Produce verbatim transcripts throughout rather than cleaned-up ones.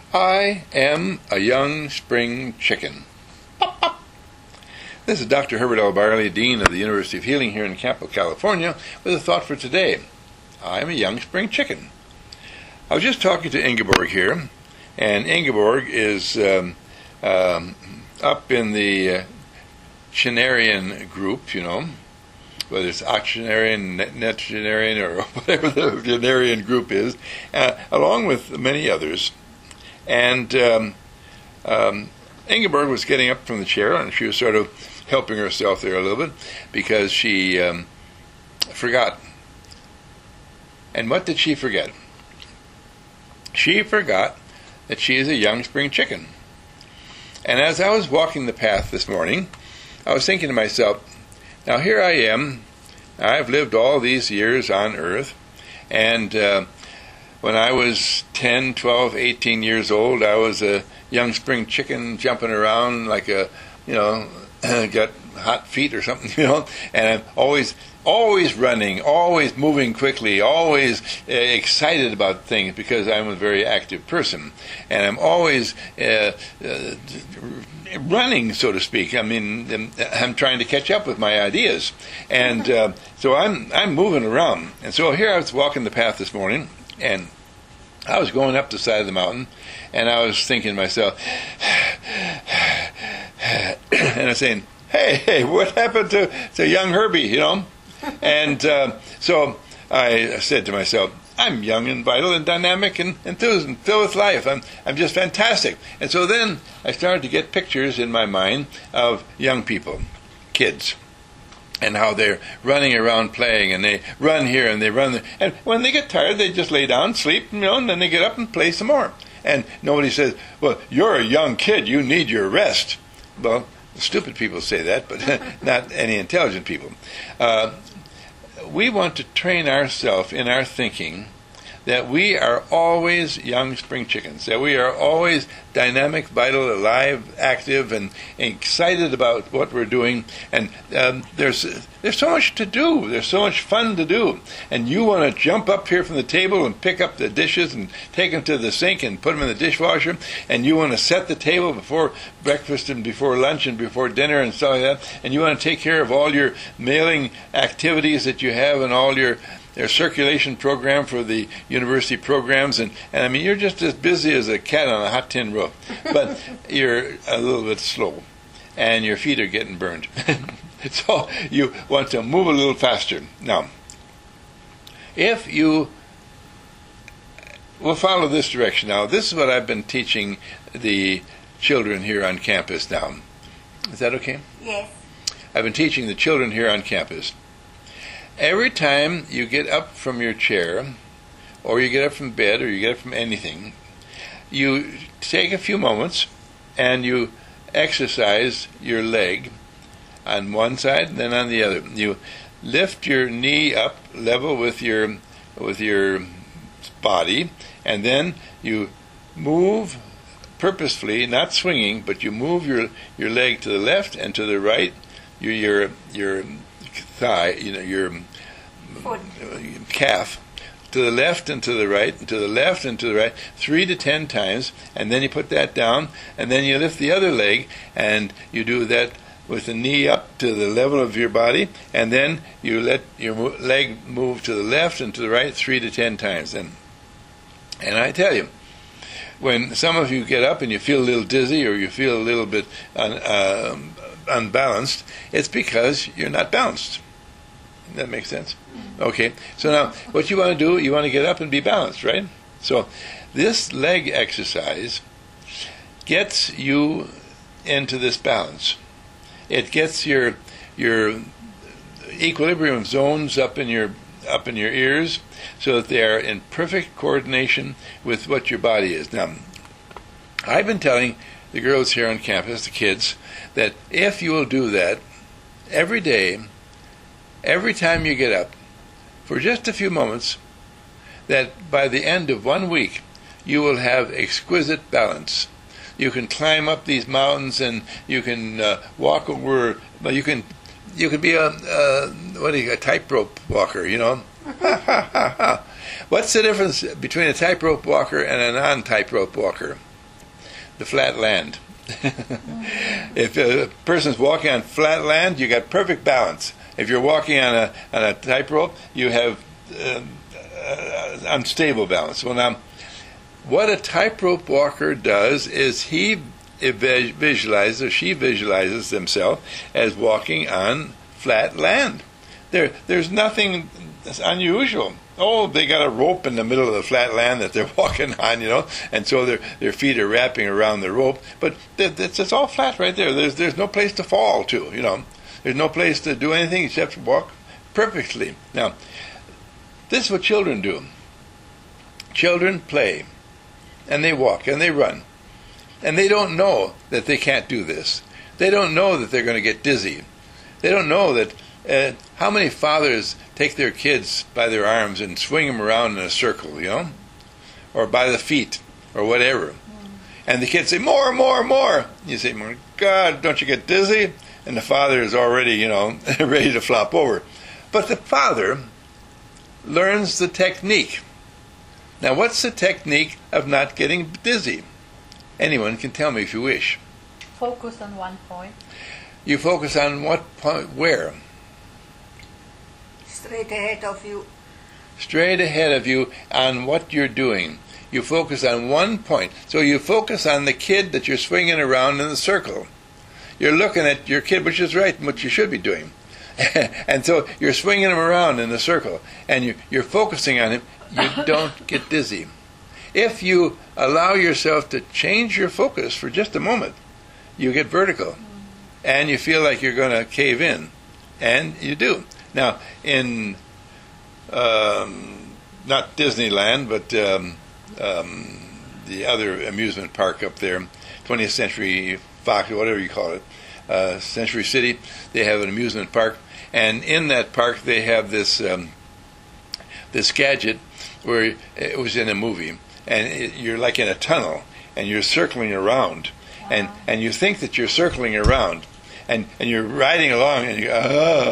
I am a young spring chicken. Pop, pop. This is Doctor Herbert L. Barley, Dean of the University of Healing here in Campo, California, with a thought for today. I am a young spring chicken. I was just talking to Ingeborg here, and Ingeborg is um, um, up in the uh, Chinarian group, you know, whether it's octogenarian, netogenarian, or whatever the Chinarian group is, uh, along with many others. And um, um, Ingeborg was getting up from the chair, and she was sort of helping herself there a little bit, because she um, forgot. And what did she forget? She forgot that she is a young spring chicken. And as I was walking the path this morning, I was thinking to myself, now here I am, I've lived all these years on Earth, and uh, when I was ten, twelve, eighteen years old, I was a young spring chicken jumping around like a, you know, got hot feet or something, you know, and I'm always, always running, always moving quickly, always uh, excited about things because I'm a very active person, and I'm always uh, uh, running, so to speak. I mean, I'm, I'm trying to catch up with my ideas, and uh, so I'm I'm moving around. And so here I was walking the path this morning, and I was going up the side of the mountain, and I was thinking to myself, and I was saying, hey, hey, what happened to, to young Herbie, you know? And uh, so I said to myself, I'm young and vital and dynamic and enthused and filled with life. I'm I'm just fantastic. And so then I started to get pictures in my mind of young people, kids, and how they're running around playing, and they run here and they run there. And when they get tired, they just lay down, sleep, you know, and then they get up and play some more. And nobody says, well, you're a young kid, you need your rest. Well, stupid people say that, but not any intelligent people. Uh, we want to train ourselves in our thinking that we are always young spring chickens, that we are always dynamic, vital, alive, active, and excited about what we're doing. And um, there's there's so much to do. There's so much fun to do. And you want to jump up here from the table and pick up the dishes and take them to the sink and put them in the dishwasher. And you want to set the table before breakfast and before lunch and before dinner and stuff like that. And you want to take care of all your mailing activities that you have and all your their circulation program for the university programs, and, and I mean, you're just as busy as a cat on a hot tin roof, but you're a little bit slow, and your feet are getting burned. So you want to move a little faster. Now, if you will follow this direction, now, this is what I've been teaching the children here on campus now. Is that okay? Yes. I've been teaching the children here on campus. Every time you get up from your chair, or you get up from bed, or you get up from anything, you take a few moments and you exercise your leg on one side and then on the other. You lift your knee up level with your with your body, and then you move purposefully, not swinging, but you move your, your leg to the left and to the right, your your your thigh, you know, your Foot. calf, to the left and to the right, and to the left and to the right, three to ten times, and then you put that down, and then you lift the other leg, and you do that with the knee up to the level of your body, and then you let your mo- leg move to the left and to the right three to ten times. And, and I tell you, when some of you get up and you feel a little dizzy or you feel a little bit un, uh, unbalanced, it's because you're not balanced. That makes sense? Okay. So now, what you want to do, you want to get up and be balanced, right? So this leg exercise gets you into this balance. It gets your your equilibrium zones up in your up in your ears, so that they are in perfect coordination with what your body is. Now, I've been telling the girls here on campus, the kids, that if you will do that every day, every time you get up, for just a few moments, that by the end of one week, you will have exquisite balance. You can climb up these mountains, and you can uh, walk over. Well, you can, you can be a, a what do you, a tightrope walker. You know, ha ha ha ha. What's the difference between a tightrope walker and a non-tightrope walker? the flat land. If a person's walking on flat land, you got perfect balance. If you're walking on a on a tightrope, you have uh, uh, unstable balance. Well, now, what a tightrope walker does is he visualizes, or she visualizes themselves as walking on flat land. There, there's nothing unusual. Oh, they got a rope in the middle of the flat land that they're walking on, you know, and so their their feet are wrapping around the rope. But it's, it's all flat right there. There's there's no place to fall to, you know. There's no place to do anything except walk perfectly. Now, this is what children do. Children play, and they walk, and they run. And they don't know that they can't do this. They don't know that they're going to get dizzy. They don't know that uh, how many fathers take their kids by their arms and swing them around in a circle, you know, or by the feet, or whatever. Mm. And the kids say, more, more, more. You say, my God, don't you get dizzy? And the father is already, you know, ready to flop over. But the father learns the technique. Now, what's the technique of not getting dizzy? Anyone can tell me if you wish. Focus on one point. You focus on what point? Where? Straight ahead of you. Straight ahead of you on what you're doing. You focus on one point. So you focus on the kid that you're swinging around in the circle. You're looking at your kid, which is right, what you should be doing. And so you're swinging him around in the circle, and you, you're focusing on him. You don't get dizzy. If you allow yourself to change your focus for just a moment, you get vertical, and you feel like you're going to cave in, and you do. Now, in um, not Disneyland, but um, um, the other amusement park up there, twentieth Century Fox, or whatever you call it, uh, Century City, they have an amusement park, and in that park they have this um, this gadget where it was in a movie, and it, you're like in a tunnel, and you're circling around, and and you think that you're circling around, and and you're riding along, and you go,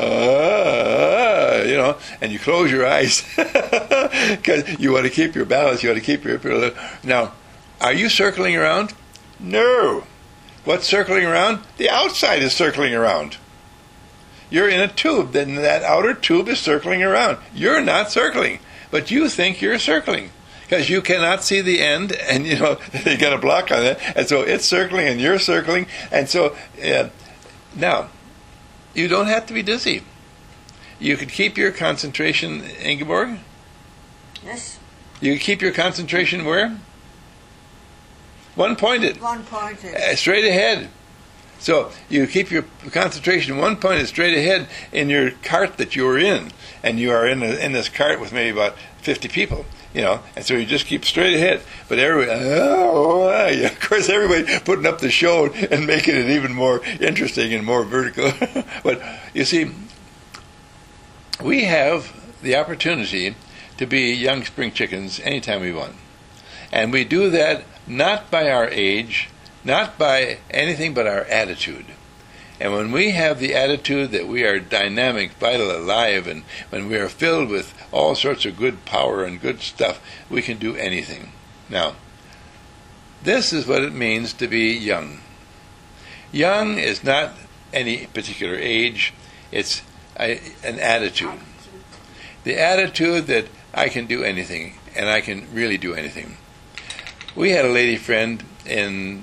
ah, you know, and you close your eyes because you want to keep your balance, you want to keep your. Now, are you circling around? No. What's circling around? The outside is circling around. You're in a tube, then that outer tube is circling around. You're not circling, but you think you're circling because you cannot see the end, and you know you got a block on it, and so it's circling and you're circling, and so uh, now you don't have to be dizzy. You can keep your concentration, Ingeborg. Yes. You can keep your concentration where? One pointed. One pointed. Uh, straight ahead. So you keep your concentration one pointed straight ahead in your cart that you are in, and you are in a, in this cart with maybe about fifty people, you know, and so you just keep straight ahead. But everybody, oh, oh, yeah, of course, everybody putting up the show and making it even more interesting and more vertical. But you see, we have the opportunity to be young spring chickens anytime we want, and we do that not by our age, not by anything but our attitude. And when we have the attitude that we are dynamic, vital, alive, and when we are filled with all sorts of good power and good stuff, we can do anything. Now, this is what it means to be young. Young is not any particular age. It's a, an attitude. The attitude that I can do anything, and I can really do anything. We had a lady friend in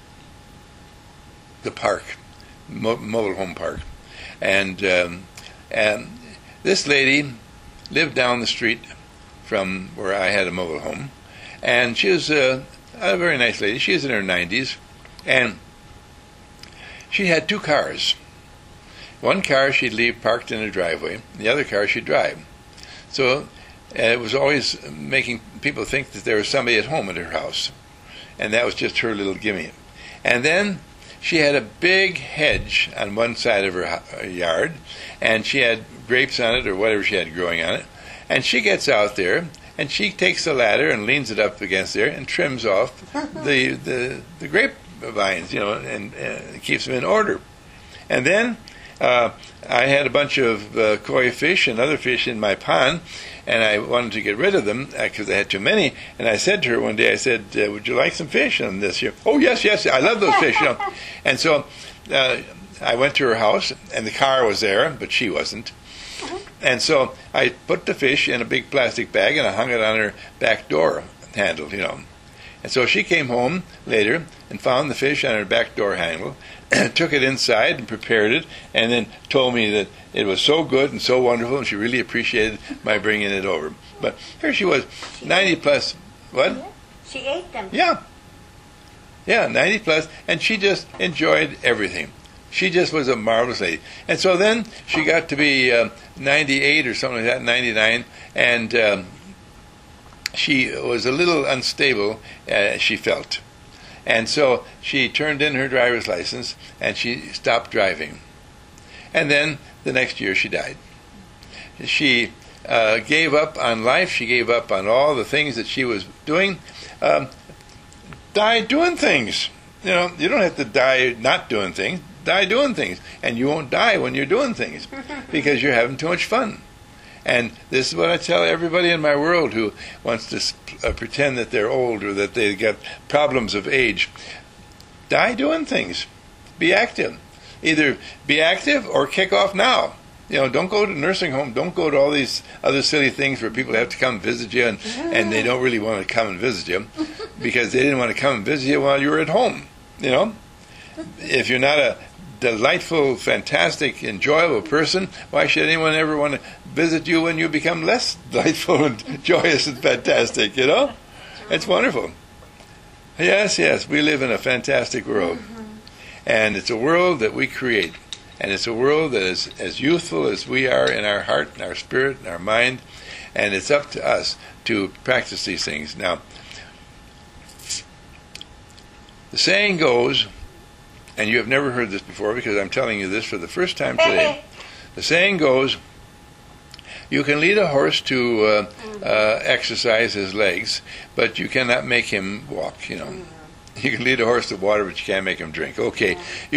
the park, Mo- mobile home park, and um, and this lady lived down the street from where I had a mobile home, and she was a, a very nice lady. She was in her nineties, and she had two cars. One car she'd leave parked in a driveway, the other car she'd drive. So uh, it was always making people think that there was somebody at home at her house, and that was just her little gimme. And then she had a big hedge on one side of her yard, and she had grapes on it or whatever she had growing on it, and she gets out there, and she takes the ladder and leans it up against there and trims off the the, the grape vines, you know, and, and keeps them in order. And then uh, I had a bunch of uh, koi fish and other fish in my pond, and I wanted to get rid of them because I had too many. And I said to her one day, I said, uh, "Would you like some fish on this year?" "Oh yes, yes, I love those fish." You know, and so uh, I went to her house, and the car was there, but she wasn't. And so I put the fish in a big plastic bag, and I hung it on her back door handle, you know. And so she came home later and found the fish on her back door handle, took it inside and prepared it, and then told me that it was so good and so wonderful, and she really appreciated my bringing it over. But here she was, ninety plus. What? She ate them. Yeah. Yeah, ninety plus, and she just enjoyed everything. She just was a marvelous lady. And so then she got to be uh, ninety-eight or something like that, ninety-nine, and um, she was a little unstable, uh, she felt. And so she turned in her driver's license, and she stopped driving. And then the next year she died. She uh, gave up on life. She gave up on all the things that she was doing. Um, die doing things. You know, you don't have to die not doing things. Die doing things. And you won't die when you're doing things because you're having too much fun. And this is what I tell everybody in my world who wants to uh, pretend that they're old or that they've got problems of age. Die doing things. Be active. Either be active or kick off now. You know, don't go to nursing home. Don't go to all these other silly things where people have to come visit you and, and they don't really want to come and visit you because they didn't want to come and visit you while you were at home. You know, if you're not a delightful, fantastic, enjoyable person, why should anyone ever want to visit you when you become less delightful and joyous and fantastic, you know? It's wonderful. Yes, yes, we live in a fantastic world. And it's a world that we create. And it's a world that is as youthful as we are in our heart, and our spirit, and our mind. And it's up to us to practice these things. Now, the saying goes, and you have never heard this before because I'm telling you this for the first time today. The saying goes, you can lead a horse to uh, uh, exercise his legs, but you cannot make him walk, you know. You can lead a horse to water, but you can't make him drink. Okay. You